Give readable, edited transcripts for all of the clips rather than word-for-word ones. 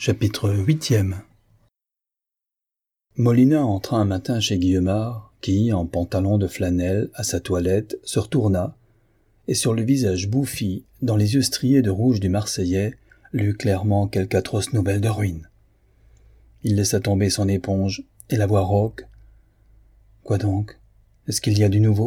Chapitre 8e. Molina entra un matin chez Guillemard, qui, en pantalon de flanelle, à sa toilette, se retourna, et sur le visage bouffi, dans les yeux striés de rouge du Marseillais, lut clairement quelque atroce nouvelle de ruine. Il laissa tomber son éponge, et la voix rauque. « Quoi donc? Est-ce qu'il y a du nouveau ?»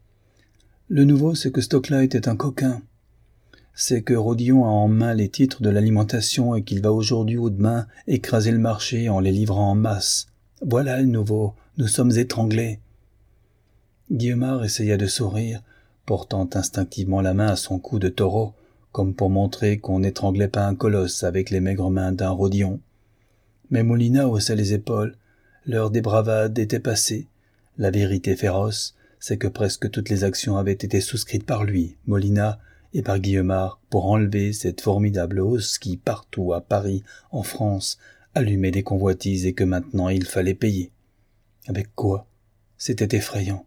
Le nouveau, c'est que Stocklight est un coquin. C'est que Rodillon a en main les titres de l'alimentation et qu'il va aujourd'hui ou demain écraser le marché en les livrant en masse. Voilà le nouveau, nous sommes étranglés. Guillemard essaya de sourire, portant instinctivement la main à son cou de taureau, comme pour montrer qu'on n'étranglait pas un colosse avec les maigres mains d'un Rodillon. Mais Molina haussait les épaules, l'heure des bravades était passée. La vérité féroce, c'est que presque toutes les actions avaient été souscrites par lui, Molina, et par Guillemard pour enlever cette formidable hausse qui, partout à Paris, en France, allumait des convoitises et que maintenant il fallait payer. Avec quoi? C'était effrayant.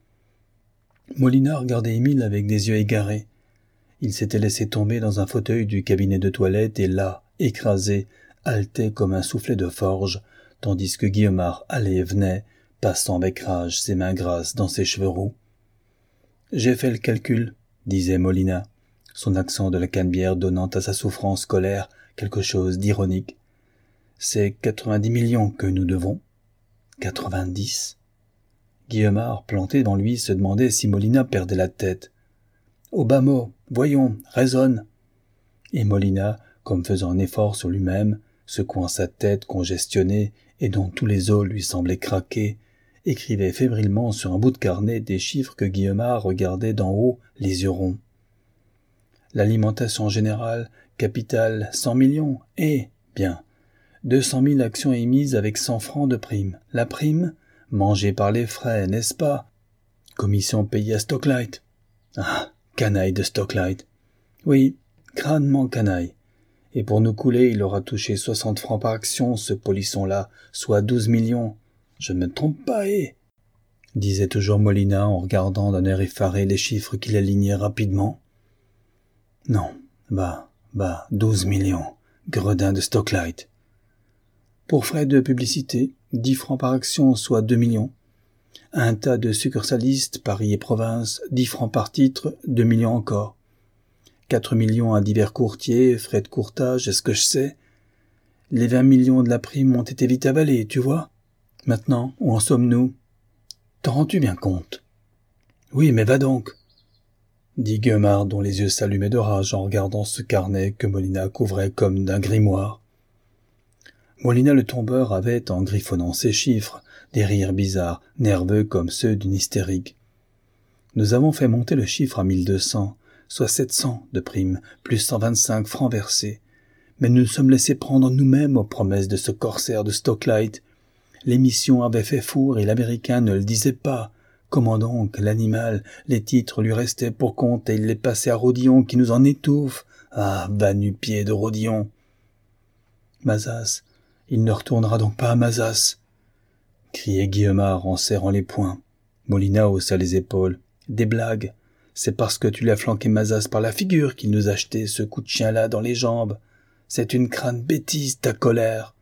Molina regardait Émile avec des yeux égarés. Il s'était laissé tomber dans un fauteuil du cabinet de toilette et là, écrasé, haletait comme un soufflet de forge, tandis que Guillemard allait et venait, passant avec rage ses mains grasses dans ses cheveux roux. « J'ai fait le calcul », disait Molina, son accent de la Canebière donnant à sa souffrance colère quelque chose d'ironique. « C'est 90 millions que nous devons. » 90 ? Guillemard, planté dans lui, se demandait si Molina perdait la tête. « Au bas mot, voyons, raisonne !» Et Molina, comme faisant un effort sur lui-même, secouant sa tête congestionnée et dont tous les os lui semblaient craquer, écrivait fébrilement sur un bout de carnet des chiffres que Guillemard regardait d'en haut, les yeux ronds. L'alimentation générale, capital 100 millions, et, bien, 200 000 actions émises avec 100 francs de prime. La prime, mangée par les frais, n'est-ce pas? Commission payée à Stocklight. Ah, canaille de Stocklight. Oui, crânement canaille. Et pour nous couler, il aura touché 60 francs par action, ce polisson-là, soit 12 millions. Je ne me trompe pas, disait toujours Molina en regardant d'un air effaré les chiffres qu'il alignait rapidement. Non, 12 millions, gredin de Stocklight. Pour frais de publicité, 10 francs par action, soit 2 millions. Un tas de succursalistes, Paris et province, 10 francs par titre, 2 millions encore. 4 millions à divers courtiers, frais de courtage, est-ce que je sais? Les 20 millions de la prime ont été vite avalés, tu vois? Maintenant, où en sommes-nous? T'en rends-tu bien compte? Oui, mais va donc, dit Guillemard, dont les yeux s'allumaient de rage en regardant ce carnet que Molina couvrait comme d'un grimoire. Molina le tombeur avait, en griffonnant ses chiffres, des rires bizarres, nerveux comme ceux d'une hystérique. Nous avons fait monter le chiffre à 1200, soit 700 de prime, plus 125 francs versés. Mais nous nous sommes laissés prendre nous-mêmes aux promesses de ce corsaire de Stocklight. L'émission avait fait four et l'Américain ne le disait pas. Comment donc, l'animal, les titres lui restaient pour compte et il les passait à Rodillon qui nous en étouffe. Ah, va nu-pied de Rodillon. Mazas, il ne retournera donc pas à Mazas, criait Guillemard en serrant les poings. Molina haussa les épaules. Des blagues. C'est parce que tu lui as flanqué Mazas par la figure qu'il nous a jeté ce coup de chien-là dans les jambes. C'est une crâne bêtise, ta colère.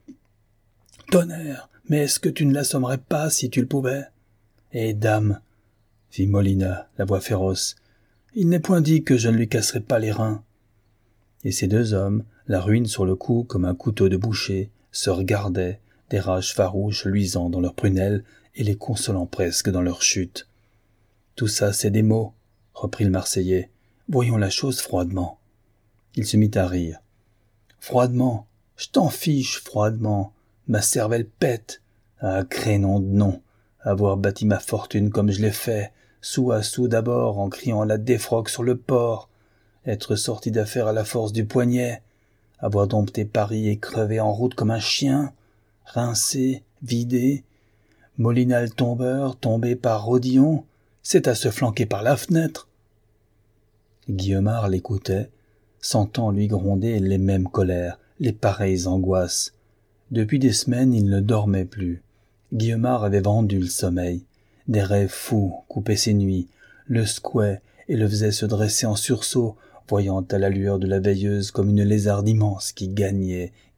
Tonnerre, mais est-ce que tu ne l'assommerais pas si tu le pouvais? Eh, dame, fit Molina, la voix féroce, il n'est point dit que je ne lui casserai pas les reins. Et ces deux hommes, la ruine sur le cou comme un couteau de boucher, se regardaient, des rages farouches luisant dans leurs prunelles et les consolant presque dans leur chute. Tout ça, c'est des mots, reprit le Marseillais. Voyons la chose froidement. Il se mit à rire. Froidement, je t'en fiche, froidement. Ma cervelle pète. Ah, crénom de nom. Avoir bâti ma fortune comme je l'ai fait, sou à sou d'abord, en criant la défroque sur le port. Être sorti d'affaire à la force du poignet. Avoir dompté Paris et crevé en route comme un chien. Rincé, vidé. Molina le tombeur, tombé par Rodillon. C'est à se flanquer par la fenêtre. Guillemard l'écoutait, sentant lui gronder les mêmes colères, les pareilles angoisses. Depuis des semaines, il ne dormait plus. Guillemard avait vendu le sommeil. Des rêves fous coupaient ses nuits, le secouaient et le faisaient se dresser en sursaut, voyant à la lueur de la veilleuse comme une lézarde immense qui gagnait,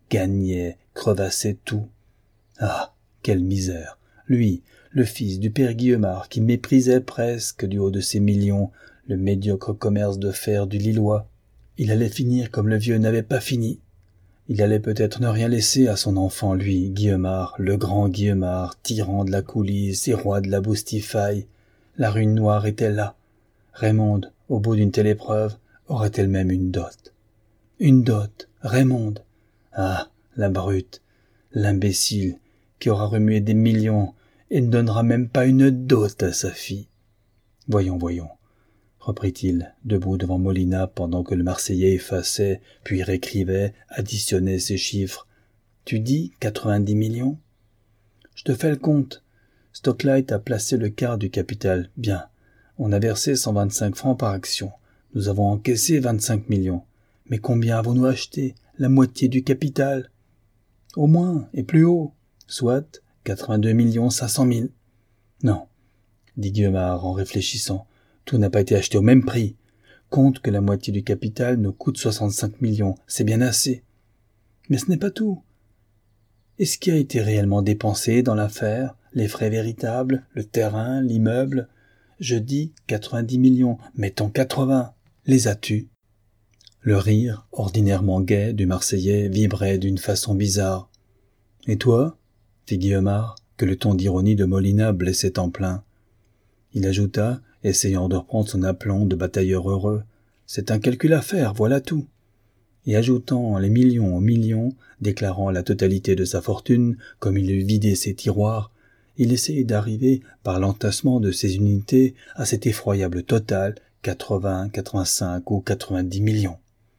gagnait, crevassait tout. Ah, quelle misère! Lui, le fils du père Guillemard, qui méprisait presque, du haut de ses millions, le médiocre commerce de fer du Lillois. Il allait finir comme le vieux n'avait pas fini. Il allait peut-être ne rien laisser à son enfant, lui, Guillemard, le grand Guillemard, tyran de la coulisse et roi de la boustifaille. La ruine noire était là. Raymonde, au bout d'une telle épreuve, aurait elle-même une dot. Une dot, Raymonde. Ah, la brute, l'imbécile, qui aura remué des millions et ne donnera même pas une dot à sa fille. Voyons, reprit-il, debout devant Molina pendant que le Marseillais effaçait, puis réécrivait, additionnait ses chiffres. Tu dis 90 millions? Je te fais le compte. Stocklight a placé le quart du capital. Bien. On a versé 125 francs par action. Nous avons encaissé 25 millions. Mais combien avons-nous acheté? La moitié du capital. Au moins, et plus haut. Soit 82 500 000. Non, dit Guillemard en réfléchissant. Tout n'a pas été acheté au même prix. Compte que la moitié du capital nous coûte 65 millions. C'est bien assez. Mais ce n'est pas tout. Et ce qui a été réellement dépensé dans l'affaire, les frais véritables, le terrain, l'immeuble, je dis 90 millions, mettons 80. Les as-tu? Le rire, ordinairement gai, du Marseillais vibrait d'une façon bizarre. Et toi? Fit Guillemard, que le ton d'ironie de Molina blessait en plein. Il ajouta, essayant de reprendre son aplomb de batailleur heureux, « C'est un calcul à faire, voilà tout. » Et ajoutant les millions aux millions, déclarant la totalité de sa fortune, comme il eût vidé ses tiroirs, il essayait d'arriver, par l'entassement de ses unités, à cet effroyable total, 80, 85 ou 90 millions.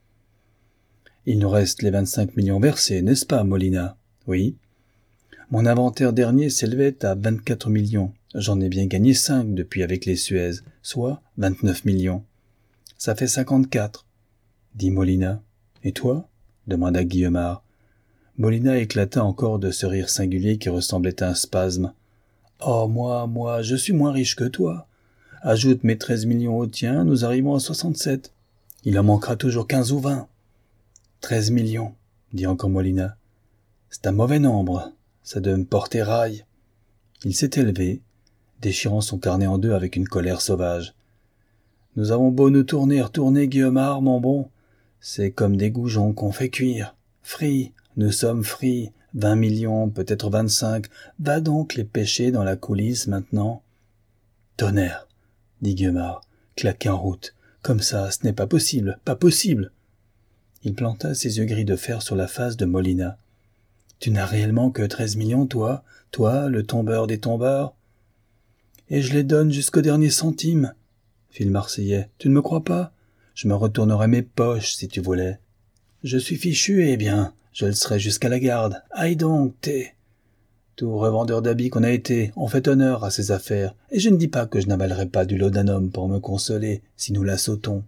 Il nous reste les 25 millions versés, n'est-ce pas, Molina? Oui. Mon inventaire dernier s'élevait à 24 millions. J'en ai bien gagné 5 depuis avec les Suez, soit 29 millions. Ça fait 54, dit Molina. Et toi? Demanda Guillemard. Molina éclata encore de ce rire singulier qui ressemblait à un spasme. Oh, moi, je suis moins riche que toi. Ajoute mes 13 millions aux tiens, nous arrivons à 67. Il en manquera toujours 15 ou 20. 13 millions, dit encore Molina. C'est un mauvais nombre. Ça doit me porter raille. Il s'était levé, déchirant son carnet en deux avec une colère sauvage. Nous avons beau nous retourner, Guillemard, mon bon. C'est comme des goujons qu'on fait cuire. Frits, nous sommes frits. 20 millions, peut-être 25. Va donc les pêcher dans la coulisse maintenant. Tonnerre, dit Guillemard, claqué en route. Comme ça, ce n'est pas possible, pas possible. Il planta ses yeux gris de fer sur la face de Molina. Tu n'as réellement que 13 millions, toi, le tombeur des tombeurs? Et je les donne jusqu'au dernier centime, fit le Marseillais. Tu ne me crois pas? Je me retournerais mes poches, si tu voulais. Je suis fichu, eh bien, je le serai jusqu'à la garde. Aïe donc, Tout revendeur d'habits qu'on a été, on fait honneur à ses affaires, et je ne dis pas que je n'avalerai pas du laudanum pour me consoler, si nous la sautons.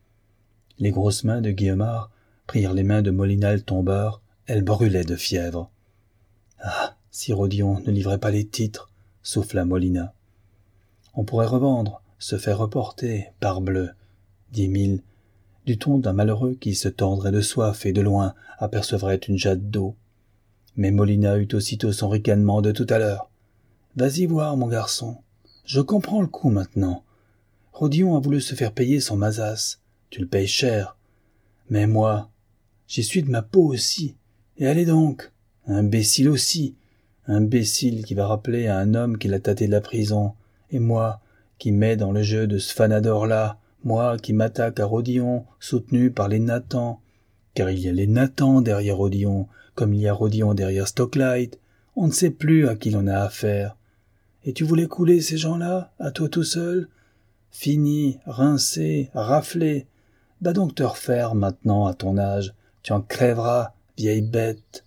Les grosses mains de Guillemard prirent les mains de Molina le tombeur, elles brûlaient de fièvre. Ah, si Rodillon ne livrait pas les titres, souffla Molina. On pourrait revendre, se faire reporter, parbleu, dit Émile, du ton d'un malheureux qui se tordrait de soif et de loin apercevrait une jatte d'eau. Mais Molina eut aussitôt son ricanement de tout à l'heure. Vas-y voir, mon garçon. Je comprends le coup maintenant. Rodillon a voulu se faire payer son masasse. Tu le payes cher. Mais moi, j'y suis de ma peau aussi. Et allez donc, imbécile aussi. Imbécile qui va rappeler à un homme qu'il a tâté de la prison. Et moi, qui mets dans le jeu de ce fanador-là, moi qui m'attaque à Rodillon, soutenu par les Nathan. Car il y a les Nathan derrière Rodillon, comme il y a Rodillon derrière Stocklight. On ne sait plus à qui l'on a affaire. Et tu voulais couler ces gens-là, à toi tout seul? Fini, rincé, raflé. Va donc te refaire maintenant à ton âge. Tu en crèveras, vieille bête.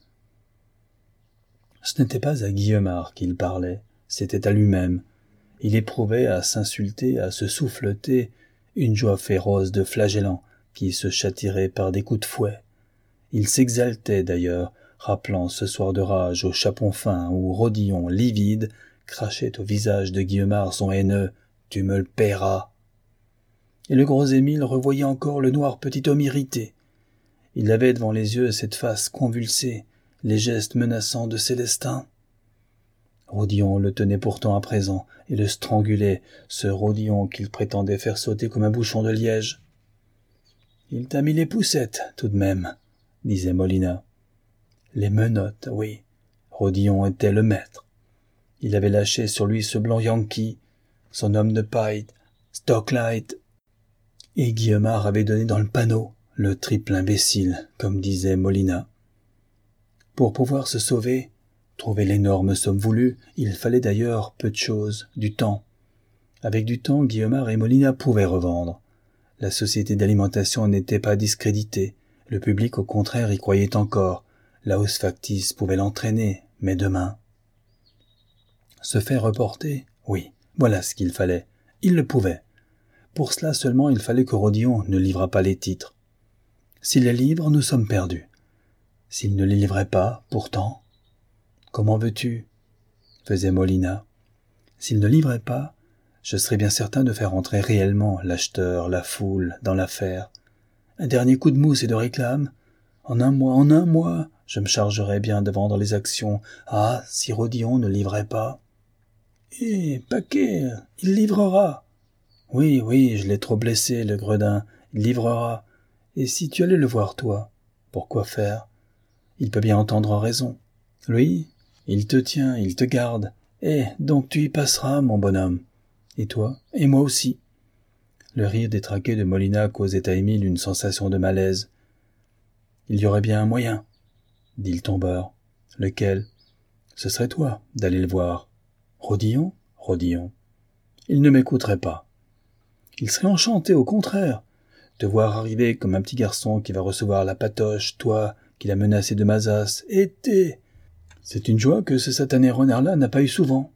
Ce n'était pas à Guillemard qu'il parlait, c'était à lui-même. Il éprouvait à s'insulter, à se souffleter, une joie féroce de flagellant qui se châtierait par des coups de fouet. Il s'exaltait d'ailleurs, rappelant ce soir de rage au chapon fin où Rodillon, livide, crachait au visage de Guillemard son haineux « Tu me le paieras ». Et le gros Émile revoyait encore le noir petit homme irrité. Il avait devant les yeux cette face convulsée, les gestes menaçants de Célestin. Rodillon le tenait pourtant à présent et le strangulait, ce Rodillon qu'il prétendait faire sauter comme un bouchon de liège. « Il t'a mis les poussettes, tout de même, » disait Molina. Les menottes, oui. Rodillon était le maître. Il avait lâché sur lui ce blanc Yankee, son homme de paille, Stocklight. Et Guillemard avait donné dans le panneau, le triple imbécile, comme disait Molina. Pour pouvoir se sauver, trouver l'énorme somme voulue, il fallait d'ailleurs peu de choses, du temps. Avec du temps, Guillemard et Molina pouvaient revendre. La société d'alimentation n'était pas discréditée. Le public, au contraire, y croyait encore. La hausse factice pouvait l'entraîner, mais demain... Se faire reporter? Oui, voilà ce qu'il fallait. Il le pouvait. Pour cela seulement, il fallait que Rodillon ne livrât pas les titres. S'il les livre, nous sommes perdus. S'il ne les livrait pas, pourtant... Comment veux-tu? Faisait Molina. S'il ne livrait pas, je serais bien certain de faire entrer réellement l'acheteur, la foule, dans l'affaire. Un dernier coup de mousse et de réclame. En un mois, je me chargerais bien de vendre les actions. Ah, si Rodillon ne livrait pas. Eh, paquet, il livrera. Oui, je l'ai trop blessé, le gredin. Il livrera. Et si tu allais le voir, toi, pourquoi faire? Il peut bien entendre raison. Lui, il te tient, il te garde. Eh, donc tu y passeras, mon bonhomme. Et toi, et moi aussi. Le rire détraqué de Molina causait à Émile une sensation de malaise. Il y aurait bien un moyen, dit le tombeur. Lequel? Ce serait toi d'aller le voir. Rodillon? Rodillon. Il ne m'écouterait pas. Il serait enchanté, au contraire. Te voir arriver comme un petit garçon qui va recevoir la patoche, toi, qui l'as menacé de masasse. Et c'est une joie que ce satané renard-là n'a pas eu souvent.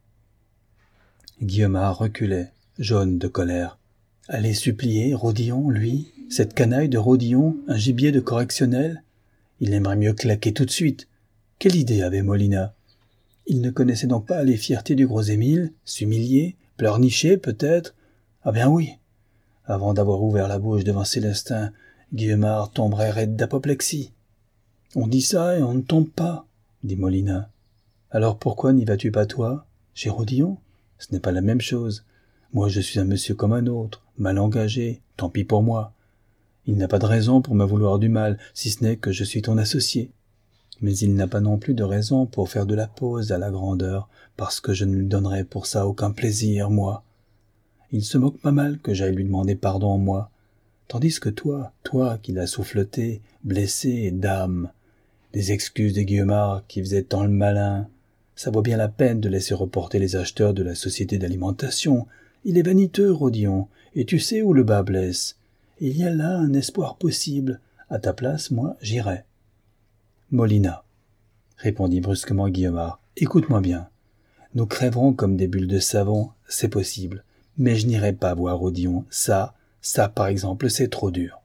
Guillemard reculait, jaune de colère. Aller supplier Rodillon, lui, cette canaille de Rodillon, un gibier de correctionnel? Il aimerait mieux claquer tout de suite. Quelle idée avait Molina? Il ne connaissait donc pas les fiertés du gros Émile, s'humilier, pleurnicher peut-être? Ah bien oui. Avant d'avoir ouvert la bouche devant Célestin, Guillemard tomberait raide d'apoplexie. On dit ça et on ne tombe pas, dit Molina. Alors pourquoi n'y vas-tu pas toi, chez Rodillon? Ce n'est pas la même chose. Moi je suis un monsieur comme un autre, mal engagé, tant pis pour moi. Il n'a pas de raison pour me vouloir du mal, si ce n'est que je suis ton associé. Mais il n'a pas non plus de raison pour faire de la pose à la grandeur, parce que je ne lui donnerai pour ça aucun plaisir, moi. Il se moque pas mal que j'aille lui demander pardon, moi. Tandis que toi qui l'as souffleté, blessé, dame, des excuses de Guillemard qui faisaient tant le malin, ça vaut bien la peine de laisser reporter les acheteurs de la société d'alimentation. Il est vaniteux, Rodillon, et tu sais où le bas blesse. Il y a là un espoir possible. À ta place, moi, j'irai. Molina, répondit brusquement Guillemard, écoute-moi bien. Nous crèverons comme des bulles de savon, c'est possible. Mais je n'irai pas voir Rodillon. Ça, par exemple, c'est trop dur.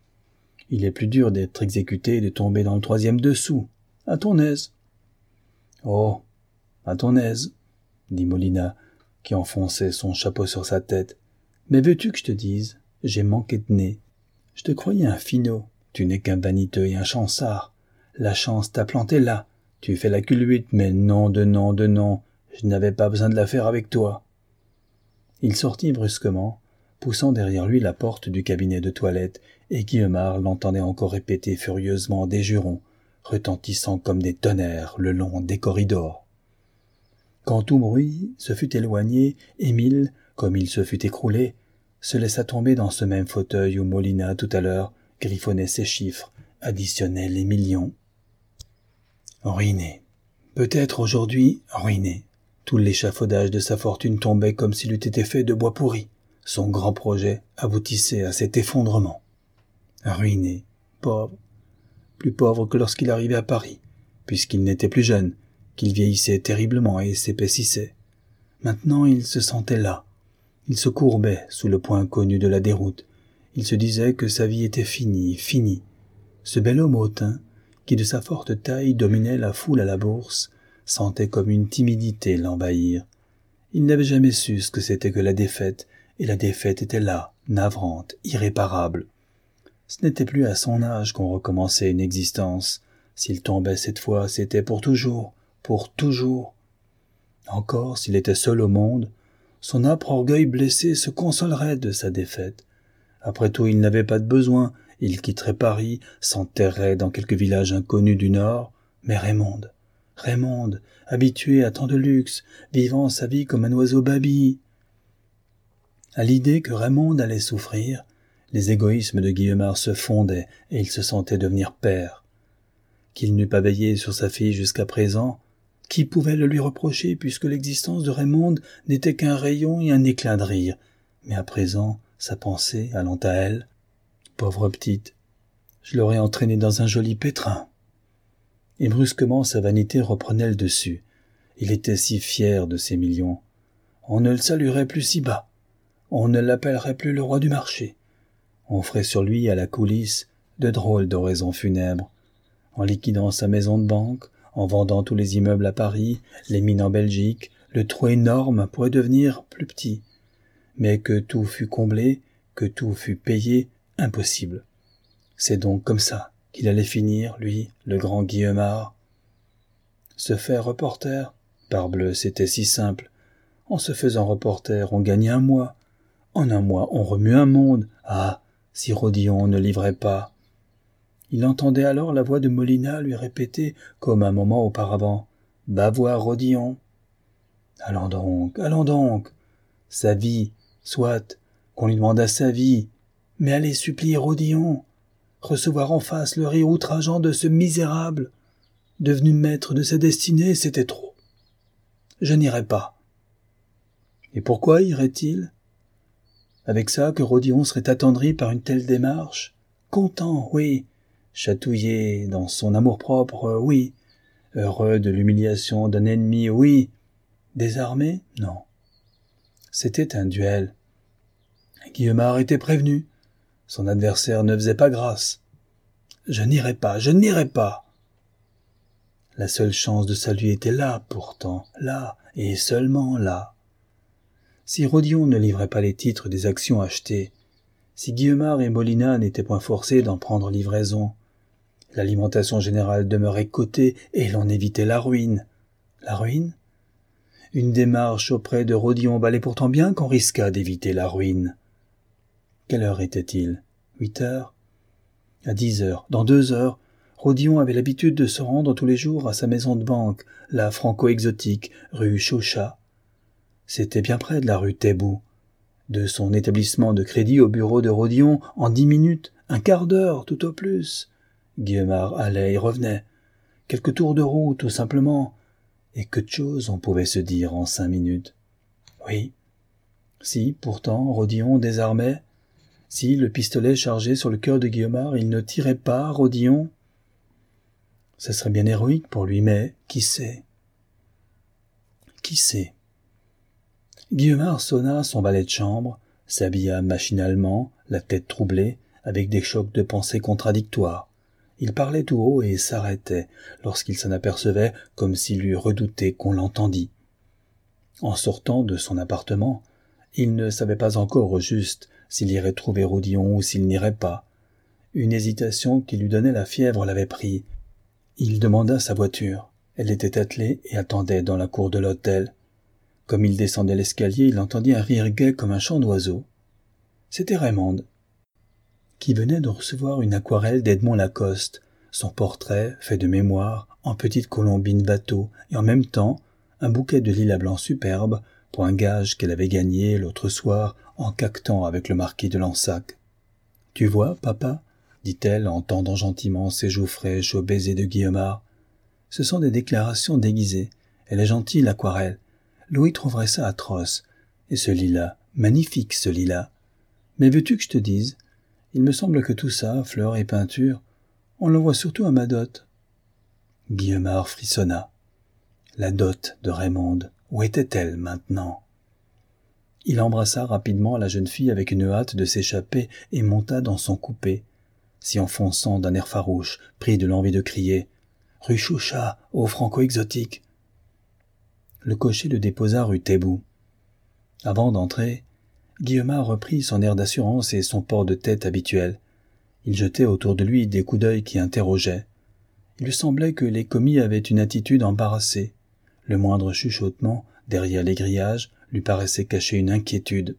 Il est plus dur d'être exécuté et de tomber dans le 3e dessous. À ton aise. Oh, à ton aise, dit Molina, qui enfonçait son chapeau sur sa tête. Mais veux-tu que je te dise? J'ai manqué de nez. Je te croyais un finaud. Tu n'es qu'un vaniteux et un chansard. La chance t'a planté là. Tu fais la culbute, mais non de non. Je n'avais pas besoin de la faire avec toi. Il sortit brusquement, poussant derrière lui la porte du cabinet de toilette, et Guillemard l'entendait encore répéter furieusement des jurons, retentissant comme des tonnerres le long des corridors. Quand tout bruit se fut éloigné, Émile, comme il se fut écroulé, se laissa tomber dans ce même fauteuil où Molina, tout à l'heure, griffonnait ses chiffres, additionnait les millions. Ruiné. Peut-être aujourd'hui ruiné. Tout l'échafaudage de sa fortune tombait comme s'il eût été fait de bois pourri. Son grand projet aboutissait à cet effondrement. Ruiné, pauvre, plus pauvre que lorsqu'il arrivait à Paris, puisqu'il n'était plus jeune, qu'il vieillissait terriblement et s'épaississait. Maintenant il se sentait là. Il se courbait sous le point connu de la déroute. Il se disait que sa vie était finie. Ce bel homme hautain, qui de sa forte taille dominait la foule à la bourse, sentait comme une timidité l'envahir. Il n'avait jamais su ce que c'était que la défaite, et la défaite était là, navrante, irréparable. Ce n'était plus à son âge qu'on recommençait une existence. S'il tombait cette fois, c'était pour toujours, pour toujours. Encore, s'il était seul au monde, son âpre orgueil blessé se consolerait de sa défaite. Après tout, il n'avait pas de besoin, il quitterait Paris, s'enterrerait dans quelque village inconnu du Nord, mais Raymonde, habitué à tant de luxe, vivant sa vie comme un oiseau babi. À l'idée que Raymonde allait souffrir, les égoïsmes de Guillemard se fondaient et il se sentait devenir père. Qu'il n'eût pas veillé sur sa fille jusqu'à présent, qui pouvait le lui reprocher puisque l'existence de Raymonde n'était qu'un rayon et un éclat de rire. Mais à présent, sa pensée, allant à elle, « Pauvre petite, je l'aurais entraînée dans un joli pétrin. » Et brusquement sa vanité reprenait le dessus. Il était si fier de ses millions. On ne le saluerait plus si bas. On ne l'appellerait plus le roi du marché. On ferait sur lui à la coulisse de drôles d'oraisons funèbres. En liquidant sa maison de banque, en vendant tous les immeubles à Paris, les mines en Belgique, le trou énorme pourrait devenir plus petit. Mais que tout fût comblé, que tout fût payé, impossible. C'est donc comme ça qu'il allait finir, lui, le grand Guillemard. Se faire reporter, parbleu, c'était si simple. En se faisant reporter, on gagnait un mois. En un mois, on remue un monde. Ah, si Rodillon ne livrait pas. Il entendait alors la voix de Molina lui répéter, comme un moment auparavant, « Va voir Rodillon. » Allons donc. Sa vie, soit, qu'on lui demandât sa vie, mais aller supplier Rodillon, recevoir en face le rire outrageant de ce misérable, devenu maître de sa destinée, c'était trop. Je n'irai pas. Et pourquoi irait-il? Avec ça que Rodillon serait attendri par une telle démarche? Content, oui. Chatouillé dans son amour-propre, oui. Heureux de l'humiliation d'un ennemi, oui. Désarmé? Non. C'était un duel. Guillemard était prévenu. Son adversaire ne faisait pas grâce. Je n'irai pas. La seule chance de salut était là, pourtant, là, et seulement là. Si Rodillon ne livrait pas les titres des actions achetées, si Guillemard et Molina n'étaient point forcés d'en prendre livraison, l'alimentation générale demeurait cotée et l'on évitait la ruine. La ruine? Une démarche auprès de Rodillon valait pourtant bien qu'on risquât d'éviter la ruine. Quelle heure était-il? 8 heures? À 10 heures, dans 2 heures, Rodillon avait l'habitude de se rendre tous les jours à sa maison de banque, la franco-exotique, rue Chauchat. C'était bien près de la rue Taitbout. De son établissement de crédit au bureau de Rodillon, en 10 minutes, un quart d'heure, tout au plus. Guillemard allait et revenait. Quelques tours de roue, tout simplement. Et que de choses on pouvait se dire en 5 minutes. Oui. Si, pourtant, Rodillon désarmait, si, le pistolet chargé sur le cœur de Guillemard, il ne tirait pas, Rodillon, ce serait bien héroïque pour lui, mais qui sait? Qui sait? Guillemard sonna son valet de chambre, s'habilla machinalement, la tête troublée, avec des chocs de pensées contradictoires. Il parlait tout haut et s'arrêtait, lorsqu'il s'en apercevait comme s'il eût redouté qu'on l'entendît. En sortant de son appartement, il ne savait pas encore au juste s'il irait trouver Rodillon ou s'il n'irait pas. Une hésitation qui lui donnait la fièvre l'avait pris. Il demanda sa voiture. Elle était attelée et attendait dans la cour de l'hôtel. Comme il descendait l'escalier, il entendit un rire gai comme un chant d'oiseau. C'était Raymonde, qui venait de recevoir une aquarelle d'Edmond Lacoste, son portrait, fait de mémoire, en petite colombine bateau, et en même temps un bouquet de lilas blancs superbes, pour un gage qu'elle avait gagné l'autre soir en caquetant avec le marquis de Lansac. « Tu vois, papa ?» dit-elle en tendant gentiment ses joues fraîches au baiser de Guillemard. « Ce sont des déclarations déguisées. Elle est gentille, l'aquarelle. Louis trouverait ça atroce. Et ce lilas, magnifique ce lilas. Mais veux-tu que je te dise, il me semble que tout ça, fleurs et peinture, on le voit surtout à ma dot. » Guillemard frissonna. La dot de Raymonde, où était-elle maintenant? Il embrassa rapidement la jeune fille avec une hâte de s'échapper et monta dans son coupé, s'y enfonçant d'un air farouche, pris de l'envie de crier « Rue Chauchat, au franco-exotique !» Le cocher le déposa rue Taitbout. Avant d'entrer, Guillemard reprit son air d'assurance et son port de tête habituel. Il jetait autour de lui des coups d'œil qui interrogeaient. Il lui semblait que les commis avaient une attitude embarrassée. Le moindre chuchotement, derrière les grillages, lui paraissait cacher une inquiétude.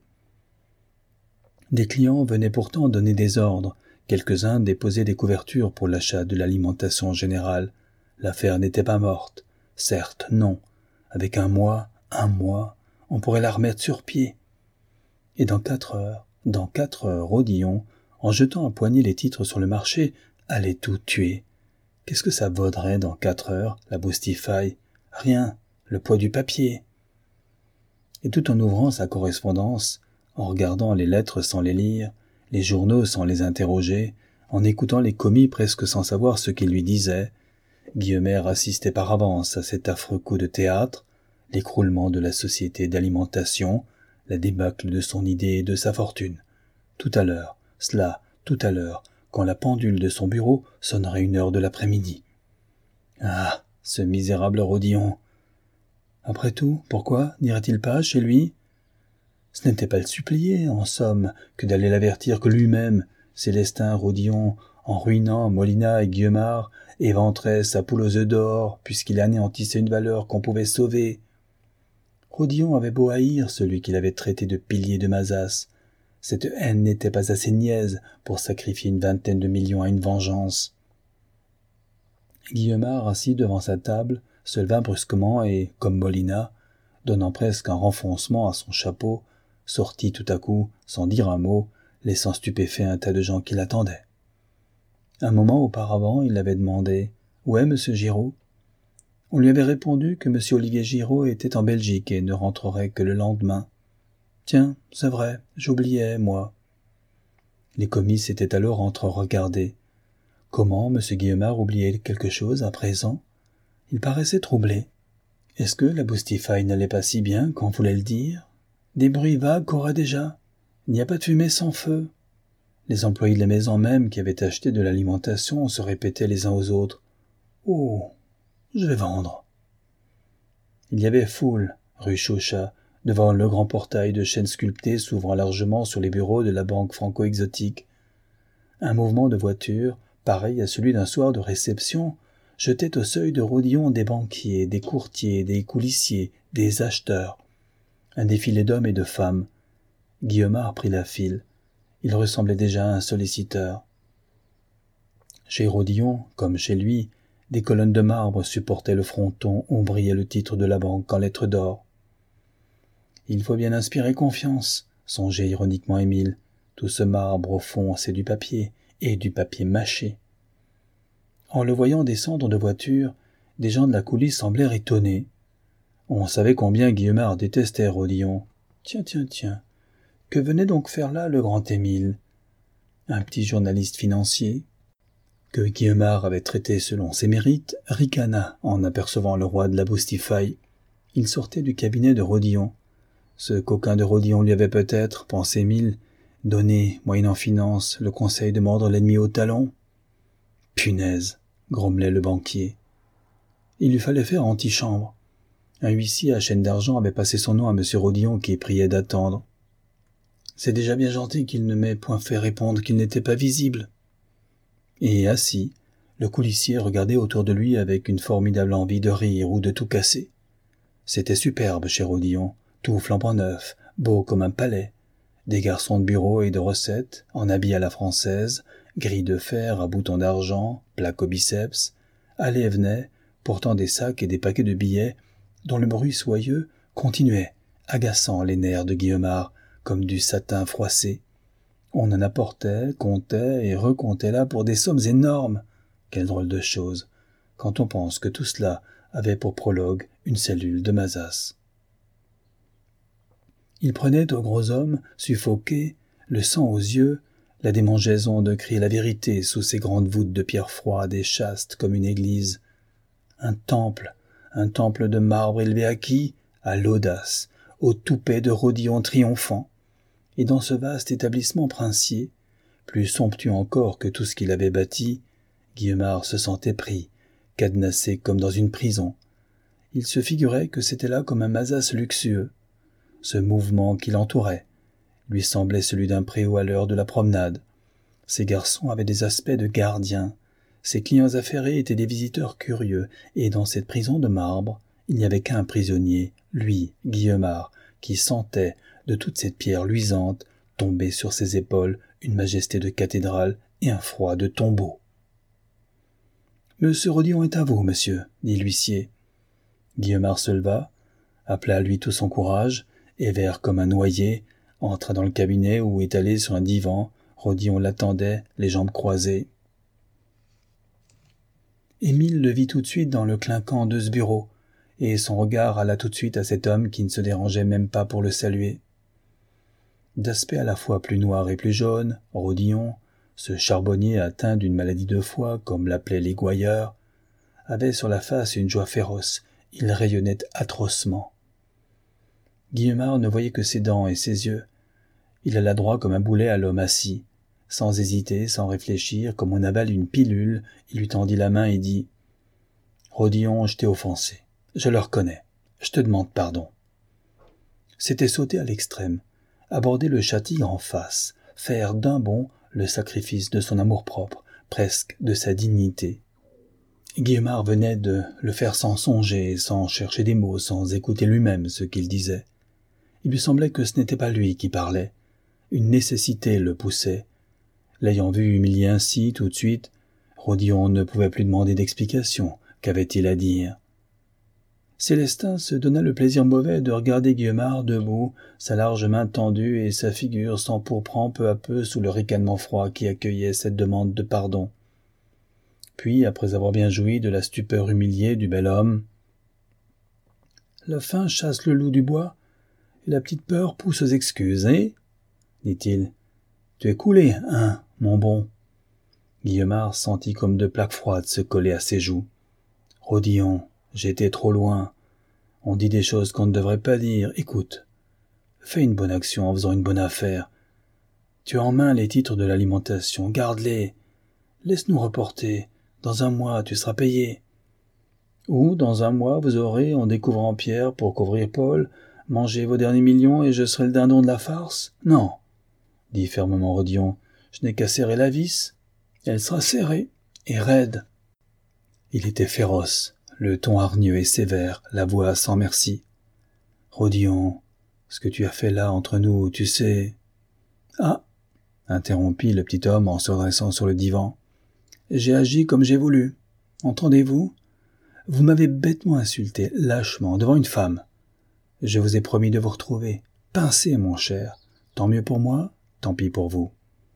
Des clients venaient pourtant donner des ordres. Quelques-uns déposaient des couvertures pour l'achat de l'alimentation générale. L'affaire n'était pas morte. Certes, non. Avec un mois, on pourrait la remettre sur pied. Et dans 4 heures, Rodillon, en jetant à poignée les titres sur le marché, allait tout tuer. Qu'est-ce que ça vaudrait dans 4 heures, la Boostify? Rien, le poids du papier. Et tout en ouvrant sa correspondance, en regardant les lettres sans les lire, les journaux sans les interroger, en écoutant les commis presque sans savoir ce qu'ils lui disaient, Guillemer assistait par avance à cet affreux coup de théâtre, l'écroulement de la société d'alimentation, la débâcle de son idée et de sa fortune. Tout à l'heure, quand la pendule de son bureau sonnerait 1 heure de l'après-midi. Ah, ce misérable Rodillon! Après tout, pourquoi n'irait-il pas chez lui? Ce n'était pas le supplier, en somme, que d'aller l'avertir que lui-même, Célestin Rodillon, en ruinant Molina et Guillemard, éventrait sa poule aux œufs d'or, puisqu'il anéantissait une valeur qu'on pouvait sauver. Rodillon avait beau haïr celui qu'il avait traité de pilier de Mazas. Cette haine n'était pas assez niaise pour sacrifier une 20aine de millions à une vengeance. Guillemard, assis devant sa table, se leva brusquement et, comme Molina, donnant presque un renfoncement à son chapeau, sortit tout à coup, sans dire un mot, laissant stupéfait un tas de gens qui l'attendaient. Un moment auparavant, il avait demandé « Où est M. Giraud ?» On lui avait répondu que M. Olivier Giraud était en Belgique et ne rentrerait que le lendemain. « Tiens, c'est vrai, j'oubliais, moi. » Les commis s'étaient alors entre-regardés. Comment M. Guillemard oubliait quelque chose à présent? Il paraissait troublé. Est-ce que la Boostify n'allait pas si bien qu'on voulait le dire? Des bruits vagues couraient déjà. Il n'y a pas de fumée sans feu. Les employés de la maison même qui avaient acheté de l'alimentation se répétaient les uns aux autres. « Oh, je vais vendre. » Il y avait foule, rue Chauchat, devant le grand portail de chêne sculpté s'ouvrant largement sur les bureaux de la banque franco-exotique. Un mouvement de voitures, pareil à celui d'un soir de réception, jetait au seuil de Rodillon des banquiers, des courtiers, des coulissiers, des acheteurs. Un défilé d'hommes et de femmes. Guillemard prit la file. Il ressemblait déjà à un solliciteur. Chez Rodillon, comme chez lui, des colonnes de marbre supportaient le fronton où brillait le titre de la banque en lettres d'or. Il faut bien inspirer confiance, songeait ironiquement Émile. Tout ce marbre, au fond, c'est du papier, et du papier mâché. En le voyant descendre de voiture, des gens de la coulisse semblèrent étonnés. On savait combien Guillemard détestait Rodillon. Tiens, que venait donc faire là le grand Émile? Un petit journaliste financier, que Guillemard avait traité selon ses mérites, ricana en apercevant le roi de la Boostify. Il sortait du cabinet de Rodillon. Ce coquin de Rodillon lui avait peut-être, pensait Émile, donné, moyennant finance, le conseil de mordre l'ennemi au talon. Punaise, grommelait le banquier. Il lui fallait faire antichambre. Un huissier à chaîne d'argent avait passé son nom à M. Rodillon qui priait d'attendre. C'est déjà bien gentil qu'il ne m'ait point fait répondre qu'il n'était pas visible. Et assis, le coulissier regardait autour de lui avec une formidable envie de rire ou de tout casser. C'était superbe chez Rodillon, tout flambant neuf, beau comme un palais. Des garçons de bureau et de recette, en habits à la française, grilles de fer à boutons d'argent, plaques au biceps, allaient et venaient, portant des sacs et des paquets de billets, dont le bruit soyeux continuait, agaçant les nerfs de Guillemard, comme du satin froissé. On en apportait, comptait et recomptait là pour des sommes énormes. Quelle drôle de chose, quand on pense que tout cela avait pour prologue une cellule de Mazas. Il prenait au gros homme, suffoqué, le sang aux yeux, la démangeaison de crier la vérité sous ces grandes voûtes de pierre froide et chaste comme une église. Un temple de marbre élevé à qui? À l'audace, au toupet de Rodillon triomphant. Et dans ce vaste établissement princier, plus somptueux encore que tout ce qu'il avait bâti, Guillemard se sentait pris, cadenassé comme dans une prison. Il se figurait que c'était là comme un Mazas luxueux. Ce mouvement qui l'entourait lui semblait celui d'un préau à l'heure de la promenade. Ces garçons avaient des aspects de gardiens. Ces clients affairés étaient des visiteurs curieux, et dans cette prison de marbre, il n'y avait qu'un prisonnier, lui, Guillemard, qui sentait, de toute cette pierre luisante, tomber sur ses épaules une majesté de cathédrale et un froid de tombeau. « Monsieur Rodillon est à vous, monsieur, » dit l'huissier. Guillemard se leva, appela à lui tout son courage, et vert comme un noyé, entra dans le cabinet où, étalé sur un divan, Rodillon l'attendait, les jambes croisées. Émile le vit tout de suite dans le clinquant de ce bureau, et son regard alla tout de suite à cet homme qui ne se dérangeait même pas pour le saluer. D'aspect à la fois plus noir et plus jaune, Rodillon, ce charbonnier atteint d'une maladie de foie, comme l'appelaient les gouailleurs, avait sur la face une joie féroce, il rayonnait atrocement. Guillemard ne voyait que ses dents et ses yeux. Il alla droit comme un boulet à l'homme assis. Sans hésiter, sans réfléchir, comme on avale une pilule, il lui tendit la main et dit « Rodillon, je t'ai offensé. Je le reconnais. Je te demande pardon. » C'était sauter à l'extrême, aborder le châtillon en face, faire d'un bond le sacrifice de son amour-propre, presque de sa dignité. Guillemard venait de le faire sans songer, sans chercher des mots, sans écouter lui-même ce qu'il disait. Il lui semblait que ce n'était pas lui qui parlait. Une nécessité le poussait. L'ayant vu humilié ainsi, tout de suite, Rodillon ne pouvait plus demander d'explication. Qu'avait-il à dire? Célestin se donna le plaisir mauvais de regarder Guillemard debout, sa large main tendue et sa figure s'empourprant peu à peu sous le ricanement froid qui accueillait cette demande de pardon. Puis, après avoir bien joui de la stupeur humiliée du bel homme, « La faim chasse le loup du bois, et la petite peur pousse aux excuses, hein ?» dit-il. « Tu es coulé, hein, mon bon ?» Guillemard sentit comme deux plaques froides se coller à ses joues. « Rodillon, j'ai été trop loin. On dit des choses qu'on ne devrait pas dire. Écoute, fais une bonne action en faisant une bonne affaire. Tu as en main les titres de l'alimentation, garde-les. Laisse-nous reporter. Dans un mois, tu seras payé. Ou, dans un mois, vous aurez, en découvrant Pierre pour couvrir Paul, mangé vos derniers millions et je serai le dindon de la farce. Non, dit fermement Rodillon, je n'ai qu'à serrer la vis. Elle sera serrée et raide. Il était féroce, le ton hargneux et sévère, la voix sans merci. Rodillon, ce que tu as fait là entre nous, tu sais... Ah, interrompit le petit homme en se redressant sur le divan. J'ai agi comme j'ai voulu. Entendez-vous? Vous m'avez bêtement insulté, lâchement, devant une femme. Je vous ai promis de vous retrouver. Pincez, mon cher. Tant mieux pour moi, tant pis pour vous.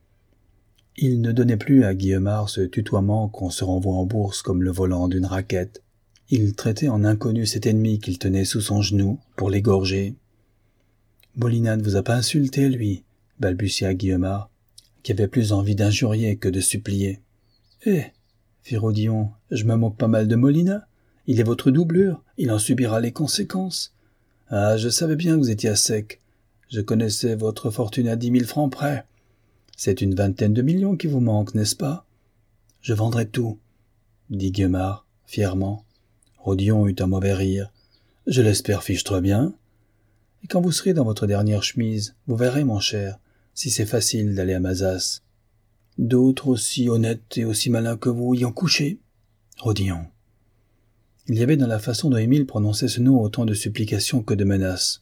Il ne donnait plus à Guillemard ce tutoiement qu'on se renvoie en bourse comme le volant d'une raquette. Il traitait en inconnu cet ennemi qu'il tenait sous son genou pour l'égorger. « Molinat ne vous a pas insulté, lui, » balbutia Guillemard, qui avait plus envie d'injurier que de supplier. « Eh, fit Rodillon, je me moque pas mal de Molinat. Il est votre doublure, il en subira les conséquences. Ah, je savais bien que vous étiez à sec. Je connaissais votre fortune à 10 000 francs près. C'est une 20aine de millions qui vous manque, n'est-ce pas? Je vendrai tout, dit Guillemard, fièrement. Rodillon eut un mauvais rire. Je l'espère, fiche-toi bien. Et quand vous serez dans votre dernière chemise, vous verrez, mon cher, si c'est facile d'aller à Mazas. D'autres aussi honnêtes et aussi malins que vous y ont couché. Rodillon. Il y avait dans la façon dont Émile prononçait ce nom autant de supplications que de menaces.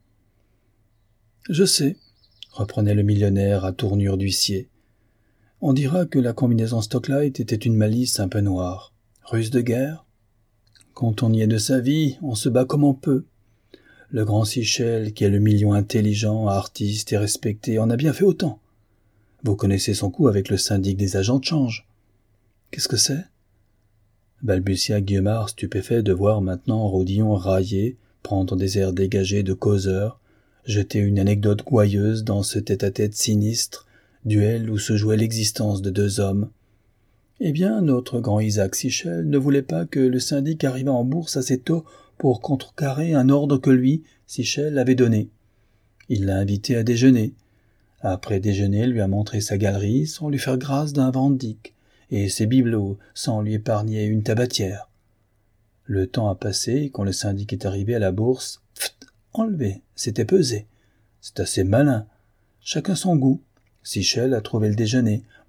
Je sais, reprenait le millionnaire à tournure d'huissier. On dira que la combinaison Stocklight était une malice un peu noire. Ruse de guerre? Quand on y est de sa vie, on se bat comme on peut. Le grand Sichel, qui est le million intelligent, artiste et respecté, en a bien fait autant. Vous connaissez son coup avec le syndic des agents de change. Qu'est-ce que c'est? Balbutia Guillemard, stupéfait de voir maintenant Rodillon railler, prendre des airs dégagés de causeur, jeter une anecdote gouailleuse dans ce tête-à-tête sinistre, duel où se jouait l'existence de deux hommes. Eh bien, notre grand Isaac Sichel ne voulait pas que le syndic arrivât en bourse assez tôt pour contrecarrer un ordre que lui, Sichel, avait donné. Il l'a invité à déjeuner. Après déjeuner, il lui a montré sa galerie sans lui faire grâce d'un vendique, et ses bibelots sans lui épargner une tabatière. Le temps a passé, et quand le syndic est arrivé à la bourse, enlevé, c'était pesé. C'est assez malin. Chacun son goût. Sichel a trouvé le déjeuner,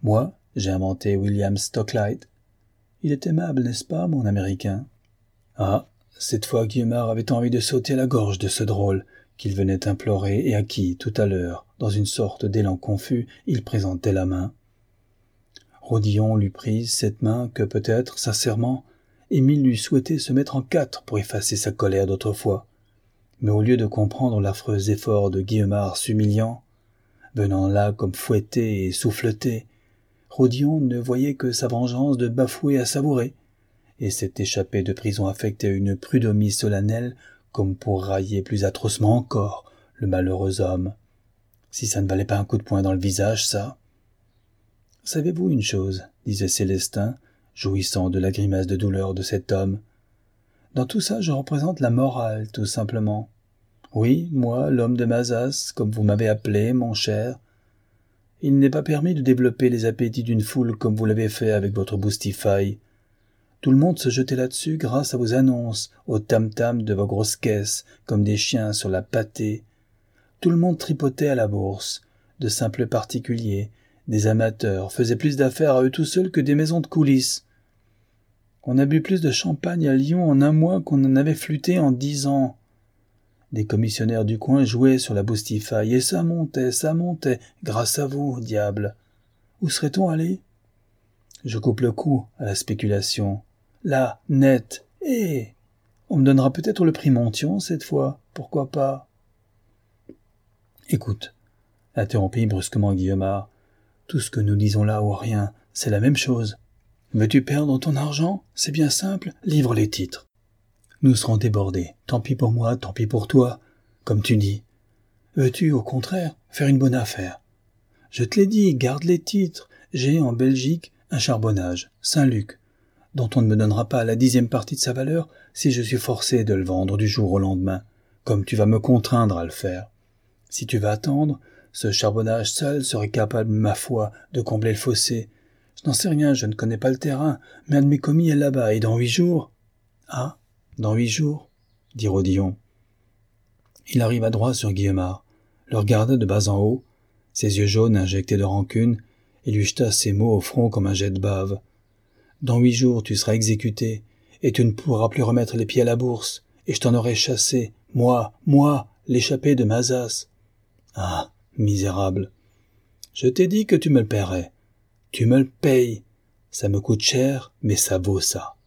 Moi, j'ai inventé William Stocklight. Il est aimable, n'est-ce pas, mon Américain? Ah, cette fois Guillemard avait envie de sauter à la gorge de ce drôle qu'il venait implorer et à qui, tout à l'heure, dans une sorte d'élan confus, il présentait la main. Rodillon lui prit cette main que peut-être, sincèrement, Émile lui souhaitait se mettre en quatre pour effacer sa colère d'autrefois. Mais au lieu de comprendre l'affreux effort de Guillemard s'humiliant, venant là comme fouetté et souffleté, Rodillon ne voyait que sa vengeance de bafouer à savourer, et cette échappée de prison affectait une prud'homie solennelle comme pour railler plus atrocement encore le malheureux homme. Si ça ne valait pas un coup de poing dans le visage, ça. « Savez-vous une chose, disait Célestin, jouissant de la grimace de douleur de cet homme. Dans tout ça, je représente la morale, tout simplement. Oui, moi, l'homme de Mazas, comme vous m'avez appelé, mon cher. Il n'est pas permis de développer les appétits d'une foule comme vous l'avez fait avec votre Boostify. Tout le monde se jetait là-dessus grâce à vos annonces, au tam-tam de vos grosses caisses, comme des chiens sur la pâtée. Tout le monde tripotait à la bourse, de simples particuliers, des amateurs, faisaient plus d'affaires à eux tout seuls que des maisons de coulisses. On a bu plus de champagne à Lyon en un mois qu'on en avait flûté en 10 ans. Des commissionnaires du coin jouaient sur la Boostify, et ça montait, grâce à vous, diable. Où serait-on allé? Je coupe le cou à la spéculation. Là, net, on me donnera peut-être le prix Monthyon cette fois, pourquoi pas? Écoute, interrompit brusquement Guillemard, tout ce que nous disons là ou rien, c'est la même chose. Veux-tu perdre ton argent? C'est bien simple, livre les titres. Nous serons débordés, tant pis pour moi, tant pis pour toi, comme tu dis. Veux-tu, au contraire, faire une bonne affaire? Je te l'ai dit, garde les titres. J'ai, en Belgique, un charbonnage, Saint-Luc, dont on ne me donnera pas la 10e partie de sa valeur si je suis forcé de le vendre du jour au lendemain, comme tu vas me contraindre à le faire. Si tu vas attendre, ce charbonnage seul serait capable, ma foi, de combler le fossé. Je n'en sais rien, je ne connais pas le terrain, mais un de mes commis est là-bas, et dans 8 jours... Ah, dans 8 jours, dit Rodillon. Il arriva droit sur Guillemard, le regarda de bas en haut, ses yeux jaunes injectés de rancune, et lui jeta ces mots au front comme un jet de bave. Dans 8 jours, tu seras exécuté, et tu ne pourras plus remettre les pieds à la bourse, et je t'en aurai chassé, moi, l'échappé de Mazas. Ah, misérable. Je t'ai dit que tu me le paierais. Tu me le payes. Ça me coûte cher, mais ça vaut ça.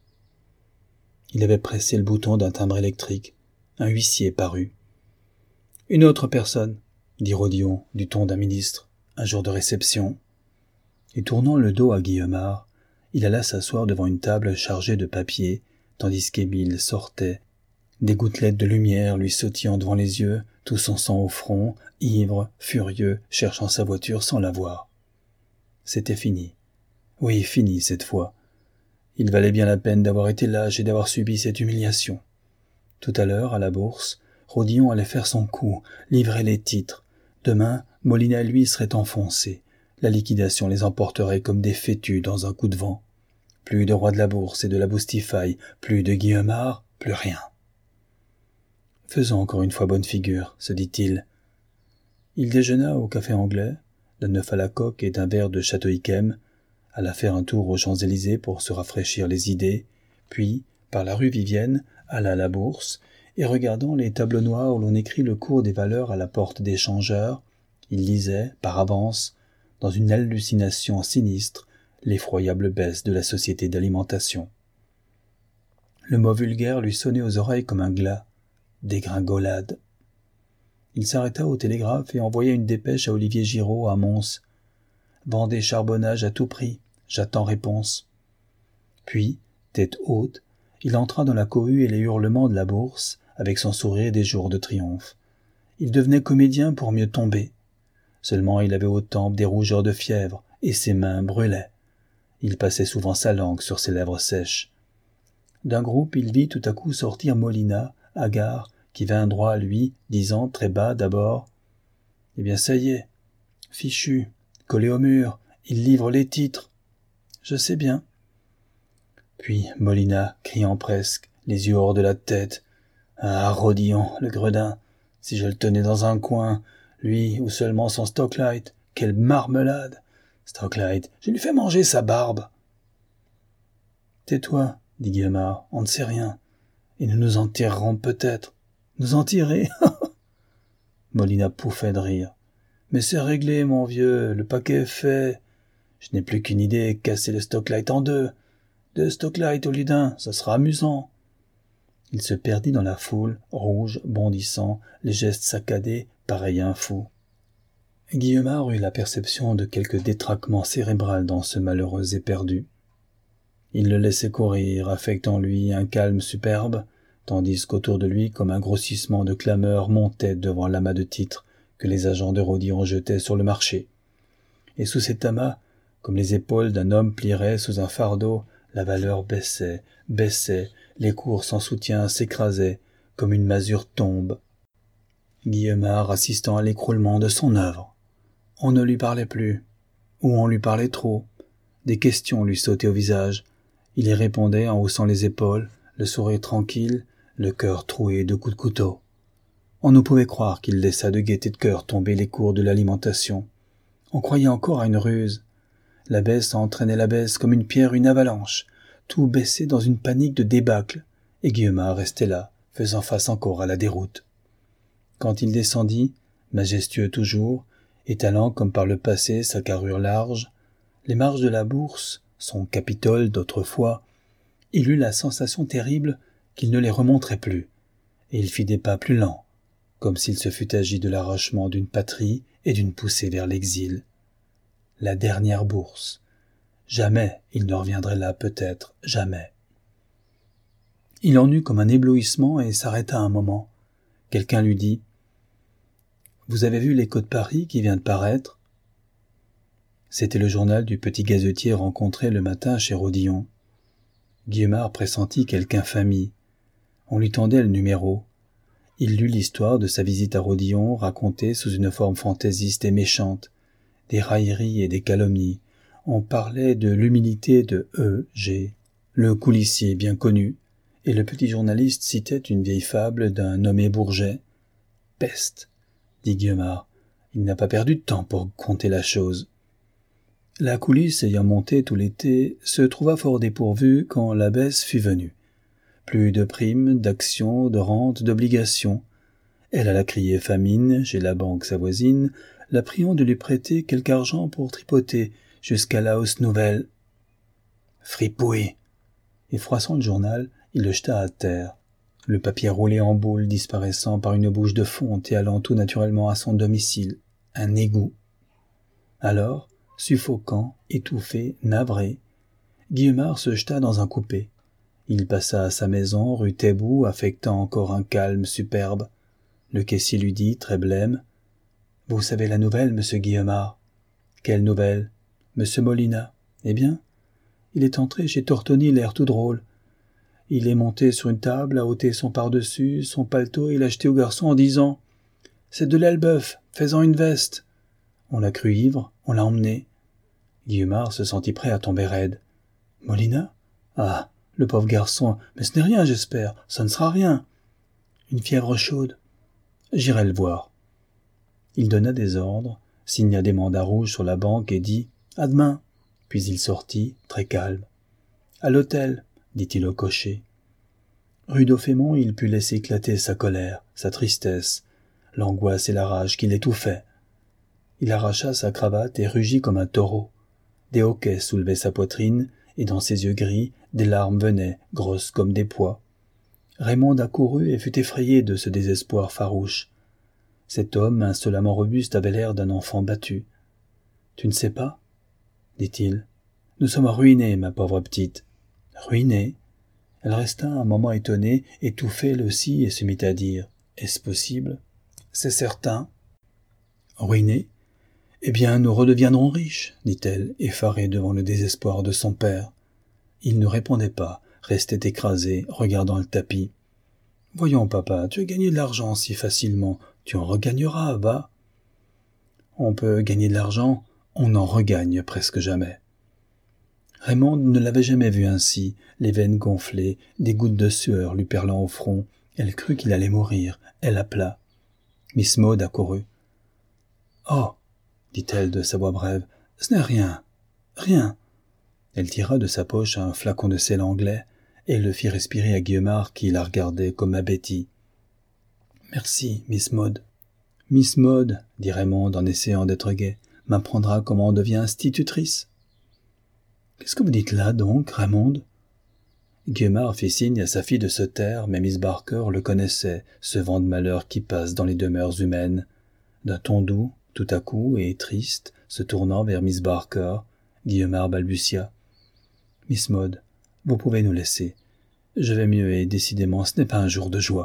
Il avait pressé le bouton d'un timbre électrique. Un huissier parut. Une autre personne, dit Rodillon, du ton d'un ministre, un jour de réception. Et tournant le dos à Guillemard, il alla s'asseoir devant une table chargée de papier, tandis qu'Émile sortait, des gouttelettes de lumière lui sautillant devant les yeux, tout son sang au front, ivre, furieux, cherchant sa voiture sans la voir. C'était fini. Oui, fini cette fois. Il valait bien la peine d'avoir été lâche et d'avoir subi cette humiliation. Tout à l'heure, à la bourse, Rodillon allait faire son coup, livrer les titres. Demain, Molina et lui seraient enfoncés. La liquidation les emporterait comme des fétus dans un coup de vent. Plus de roi de la bourse et de la Boostify, plus de Guillemard, plus rien. Faisons encore une fois bonne figure, se dit-il. Il déjeuna au café anglais, d'un œuf à la coque et d'un verre de Château Yquem, alla faire un tour aux Champs-Élysées pour se rafraîchir les idées, puis, par la rue Vivienne, alla à la bourse, et regardant les tableaux noirs où l'on écrit le cours des valeurs à la porte des changeurs, il lisait, par avance, dans une hallucination sinistre, l'effroyable baisse de la société d'alimentation. Le mot vulgaire lui sonnait aux oreilles comme un glas. Dégringolade. Il s'arrêta au télégraphe et envoya une dépêche à Olivier Giraud à Mons. Vendez charbonnage à tout prix, j'attends réponse. Puis, tête haute, il entra dans la cohue et les hurlements de la bourse, avec son sourire des jours de triomphe. Il devenait comédien pour mieux tomber. Seulement il avait aux tempes des rougeurs de fièvre, et ses mains brûlaient. Il passait souvent sa langue sur ses lèvres sèches. D'un groupe, il vit tout à coup sortir Molina, hagard, qui vint droit à lui, disant très bas d'abord « Eh bien, ça y est, fichu, collé au mur, il livre les titres. Je sais bien. » Puis Molina, criant presque, les yeux hors de la tête « Ah, Rodillon, le gredin, si je le tenais dans un coin, lui ou seulement son Stocklight, quelle marmelade! Stocklight, je lui fais manger sa barbe. Tais-toi, dit Guillemard, on ne sait rien. Et nous nous en tirerons peut-être. Nous en tirer? Molina pouffait de rire. Mais c'est réglé, mon vieux, le paquet est fait. Je n'ai plus qu'une idée, casser le Stocklight en deux. 2 Stocklight au lieu d'un, ça sera amusant. Il se perdit dans la foule, rouge, bondissant, les gestes saccadés, pareil à un fou. Guillemard eut la perception de quelque détraquement cérébral dans ce malheureux éperdu. Il le laissait courir, affectant lui un calme superbe, tandis qu'autour de lui, comme un grossissement de clameur, montait devant l'amas de titres que les agents de Rodillon jetaient sur le marché. Et sous cet amas, comme les épaules d'un homme plieraient sous un fardeau, la valeur baissait, les cours sans soutien s'écrasaient, comme une masure tombe. Guillemard assistant à l'écroulement de son œuvre. On ne lui parlait plus, ou on lui parlait trop. Des questions lui sautaient au visage. Il y répondait en haussant les épaules, le sourire tranquille, le cœur troué de coups de couteau. On ne pouvait croire qu'il laissa de gaieté de cœur tomber les cours de l'alimentation. On croyait encore à une ruse. La baisse entraînait la baisse comme une pierre, une avalanche. Tout baissait dans une panique de débâcle, et Guillemard restait là, faisant face encore à la déroute. Quand il descendit, majestueux toujours, étalant comme par le passé sa carrure large, les marches de la bourse, son Capitole d'autrefois, il eut la sensation terrible qu'il ne les remonterait plus, et il fit des pas plus lents, comme s'il se fût agi de l'arrachement d'une patrie et d'une poussée vers l'exil. La dernière bourse. Jamais il ne reviendrait là, peut-être, jamais. Il en eut comme un éblouissement et s'arrêta un moment. Quelqu'un lui dit « Vous avez vu l'Écho de Paris qui vient de paraître ?» C'était le journal du petit gazetier rencontré le matin chez Rodillon. Guillemard pressentit quelque infamie. On lui tendait le numéro. Il lut l'histoire de sa visite à Rodillon racontée sous une forme fantaisiste et méchante, des railleries et des calomnies. On parlait de l'humilité de E.G., le coulissier bien connu, et le petit journaliste citait une vieille fable d'un nommé Bourget. « Peste !» dit Guillemard. Il n'a pas perdu de temps pour compter la chose. La coulisse ayant monté tout l'été se trouva fort dépourvue quand la baisse fut venue. Plus de primes, d'actions, de rentes, d'obligations. Elle alla crier famine chez la banque sa voisine, la priant de lui prêter quelque argent pour tripoter jusqu'à la hausse nouvelle. Fripouille! Et froissant le journal, il le jeta à terre, le papier roulé en boule disparaissant par une bouche de fonte et allant tout naturellement à son domicile, un égout. Alors, suffocant, étouffé, navré, Guillemard se jeta dans un coupé. Il passa à sa maison, rue Taitbout, affectant encore un calme superbe. Le caissier lui dit, très blême, « Vous savez la nouvelle, monsieur Guillemard ?»« Quelle nouvelle ?»« Monsieur Molina. »« Eh bien, il est entré chez Tortoni, l'air tout drôle. Il est monté sur une table, a ôté son pardessus, son paletot et l'a jeté au garçon en disant « C'est de l'Elbeuf, fais-en une veste. » On l'a cru ivre, on l'a emmené. Guillemard se sentit prêt à tomber raide. « Molina ? Ah, le pauvre garçon, mais ce n'est rien, j'espère, ça ne sera rien. Une fièvre chaude. J'irai le voir. » Il donna des ordres, signa des mandats rouges sur la banque et dit « À demain !» Puis il sortit, très calme. « À l'hôtel !» dit-il au cocher. Rue d'Auphémont, il put laisser éclater sa colère, sa tristesse, l'angoisse et la rage qui l'étouffaient. Il arracha sa cravate et rugit comme un taureau. Des hoquets soulevaient sa poitrine, et dans ses yeux gris, des larmes venaient, grosses comme des pois. Raymond accourut et fut effrayé de ce désespoir farouche. Cet homme, insolemment robuste, avait l'air d'un enfant battu. « Tu ne sais pas ?» dit-il. « Nous sommes ruinés, ma pauvre petite. » Ruinés ? Elle resta un moment étonnée, étouffée elle aussi, et se mit à dire « Est-ce possible ? C'est certain. » Ruinés ? Eh bien, nous redeviendrons riches, dit-elle, effarée devant le désespoir de son père. Il ne répondait pas, restait écrasé, regardant le tapis. « Voyons, papa, tu as gagné de l'argent si facilement, tu en regagneras, va. » On peut gagner de l'argent, on en regagne presque jamais. Raymond ne l'avait jamais vu ainsi, les veines gonflées, des gouttes de sueur lui perlant au front. Elle crut qu'il allait mourir, elle appela. Miss Maud accourut. « Oh !» dit-elle de sa voix brève, « Ce n'est rien. Rien. Elle tira de sa poche un flacon de sel anglais et le fit respirer à Guillemard qui la regardait comme à Betty. « Merci, Miss Maud. »« Miss Maud, » dit Raymond en essayant d'être gai, « m'apprendra comment on devient institutrice. »« Qu'est-ce que vous dites là, donc, Raymond ?» Guillemard fit signe à sa fille de se taire, mais Miss Barker le connaissait, ce vent de malheur qui passe dans les demeures humaines. D'un ton doux, tout à coup, et triste, se tournant vers Miss Barker, Guillemard balbutia. « Miss Maud, vous pouvez nous laisser. Je vais mieux et décidément ce n'est pas un jour de joie. »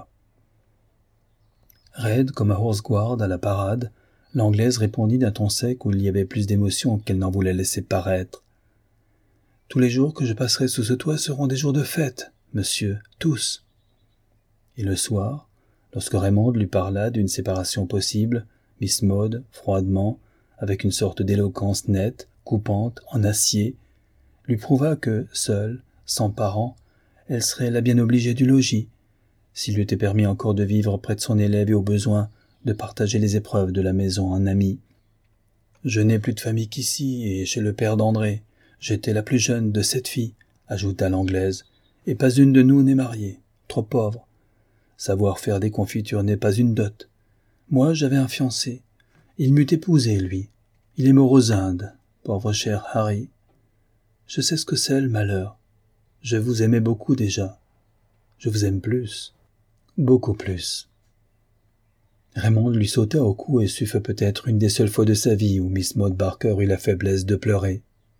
Raide comme un horse guard à la parade, l'Anglaise répondit d'un ton sec où il y avait plus d'émotion qu'elle n'en voulait laisser paraître. « Tous les jours que je passerai sous ce toit seront des jours de fête, monsieur, tous. » Et le soir, lorsque Raymond lui parla d'une séparation possible, Miss Maud, froidement, avec une sorte d'éloquence nette, coupante, en acier, lui prouva que, seule, sans parents, elle serait la bien obligée du logis, s'il lui était permis encore de vivre près de son élève et au besoin de partager les épreuves de la maison en amie. « Je n'ai plus de famille qu'ici et chez le père d'André. J'étais la plus jeune de 7 filles, ajouta l'Anglaise, et pas une de nous n'est mariée, trop pauvre. Savoir faire des confitures n'est pas une dot. Moi, j'avais un fiancé. Il m'eût épousé, lui. Il est mort aux Indes, pauvre cher Harry. Je sais ce que c'est, le malheur. Je vous aimais beaucoup déjà. Je vous aime plus. Beaucoup plus. » Raymond lui sauta au cou et ce fut peut-être une des seules fois de sa vie où Miss Maud Barker eut la faiblesse de pleurer.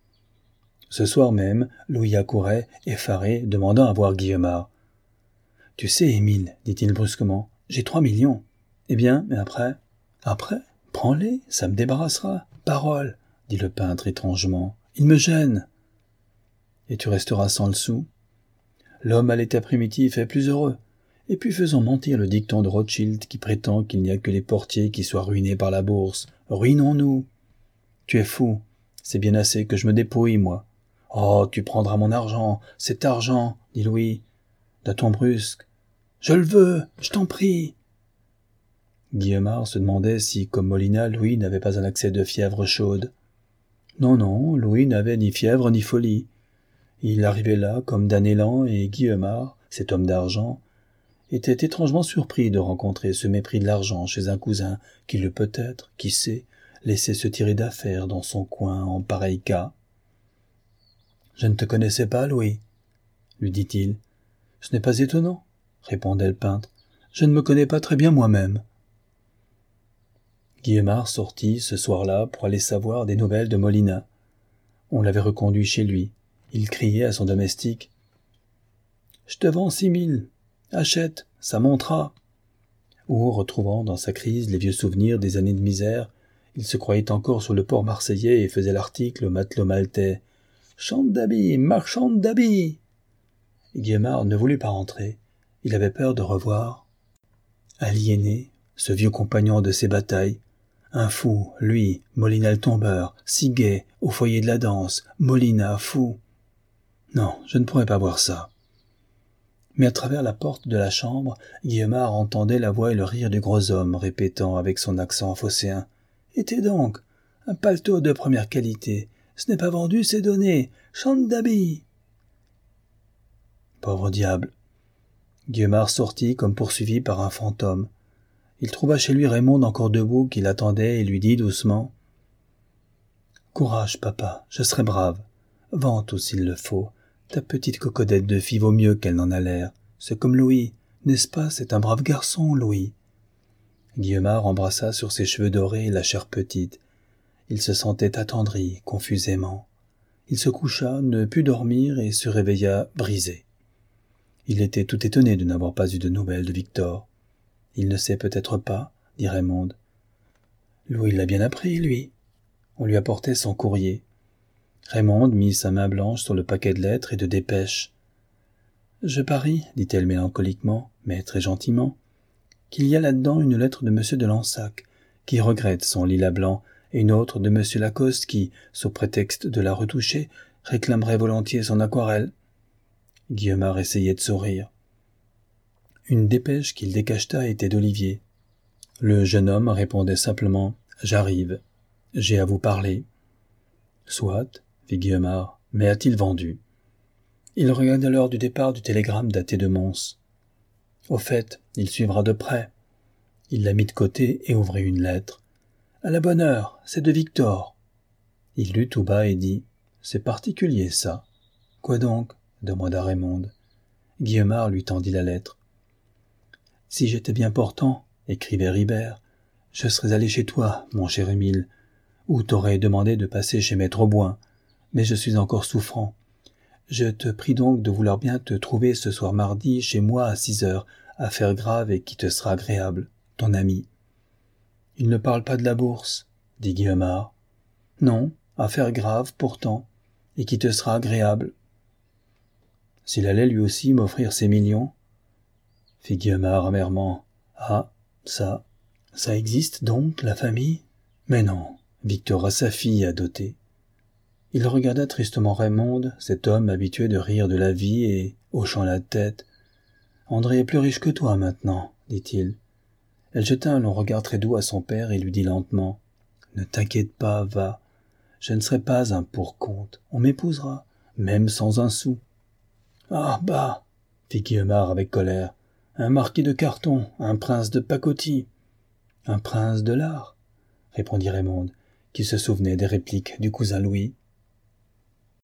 Ce soir même, Louis accourait, effaré, demandant à voir Guillemard. « Tu sais, Émile, dit-il brusquement, j'ai 3 millions. Eh bien, mais après ? » »« Après ? Prends-les, ça me débarrassera. Parole, dit le peintre étrangement. Il me gêne. Et tu resteras sans le sou. L'homme à l'état primitif est plus heureux. Et puis faisons mentir le dicton de Rothschild qui prétend qu'il n'y a que les portiers qui soient ruinés par la bourse. Ruinons-nous. Tu es fou. C'est bien assez que je me dépouille, moi. Oh, tu prendras mon argent, cet argent, dit Louis, d'un ton brusque. Je le veux, je t'en prie. Guillemard se demandait si, comme Molina, Louis n'avait pas un accès de fièvre chaude. Non, non, Louis n'avait ni fièvre ni folie. Il arrivait là comme d'un élan et Guillemard, cet homme d'argent, était étrangement surpris de rencontrer ce mépris de l'argent chez un cousin qui l'eût peut-être, qui sait, laissé se tirer d'affaire dans son coin en pareil cas. « Je ne te connaissais pas, Louis, » lui dit-il. « Ce n'est pas étonnant, » répondait le peintre. « Je ne me connais pas très bien moi-même. » Guillemard sortit ce soir-là pour aller savoir des nouvelles de Molina. On l'avait reconduit chez lui. Il criait à son domestique. « Je te vends 6 000. Achète, ça montera. » Ou, retrouvant dans sa crise les vieux souvenirs des années de misère, il se croyait encore sur le port marseillais et faisait l'article au matelot maltais. « Chante d'habits, marchande d'habits !» Guillemard ne voulut pas rentrer. Il avait peur de revoir aliéné, ce vieux compagnon de ses batailles. Un fou, lui, Molina le tombeur, si gai, au foyer de la danse, Molina, fou. Non, je ne pourrais pas voir ça. Mais à travers la porte de la chambre, Guillemard entendait la voix et le rire du gros homme répétant avec son accent phocéen. « Et t'es donc un paletot de première qualité. Ce n'est pas vendu, c'est donné. Chante d'habits. » Pauvre diable. Guillemard sortit comme poursuivi par un fantôme. Il trouva chez lui Raymond encore debout qui l'attendait et lui dit doucement. « Courage, papa, je serai brave. Vends tout s'il le faut. Ta petite cocodette de fille vaut mieux qu'elle n'en a l'air. C'est comme Louis, n'est-ce pas, c'est un brave garçon, Louis. » Guillemard embrassa sur ses cheveux dorés la chère petite. Il se sentait attendri, confusément. Il se coucha, ne put dormir et se réveilla brisé. Il était tout étonné de n'avoir pas eu de nouvelles de Victor. « Il ne sait peut-être pas, » dit Raymond. « Louis l'a bien appris, lui. » On lui apportait son courrier. Raymond mit sa main blanche sur le paquet de lettres et de dépêches. « Je parie, dit-elle mélancoliquement, mais très gentiment, qu'il y a là-dedans une lettre de M. de Lansac, qui regrette son lilas blanc, et une autre de M. Lacoste qui, sous prétexte de la retoucher, réclamerait volontiers son aquarelle. » Guillemard essayait de sourire. Une dépêche qu'il décacheta était d'Olivier. Le jeune homme répondait simplement « J'arrive. J'ai à vous parler. » Soit, fit Guillemard, mais a-t-il vendu? Il regarda l'heure du départ du télégramme daté de Mons. Au fait, il suivra de près. Il la mit de côté et ouvrit une lettre. À la bonne heure, c'est de Victor. Il lut tout bas et dit « C'est particulier, ça. »« Quoi donc ?» demanda Raymonde. Guillemard lui tendit la lettre. « Si j'étais bien portant, » écrivait Ribert, « je serais allé chez toi, mon cher Émile, ou t'aurais demandé de passer chez Maître Auboin, mais je suis encore souffrant. Je te prie donc de vouloir bien te trouver ce soir mardi chez moi à 6 heures, affaire grave et qui te sera agréable, ton ami. » « Il ne parle pas de la bourse, » dit Guillemard. « Non, affaire grave pourtant, et qui te sera agréable. » « S'il allait lui aussi m'offrir ses millions, » fit Guillemard amèrement. « Ah, ça existe donc, la famille ? Mais non, Victor a sa fille à doter. » Il regarda tristement Raymonde, cet homme habitué de rire de la vie, et, hochant la tête, « André est plus riche que toi maintenant, dit-il. » Elle jeta un long regard très doux à son père et lui dit lentement « Ne t'inquiète pas, va. Je ne serai pas un pour-compte. On m'épousera, même sans un sou. »« Ah, bah !» fit Guillemard avec colère. « Un marquis de Carton, un prince de pacotille. »« Un prince de l'art ?» répondit Raymonde, qui se souvenait des répliques du cousin Louis.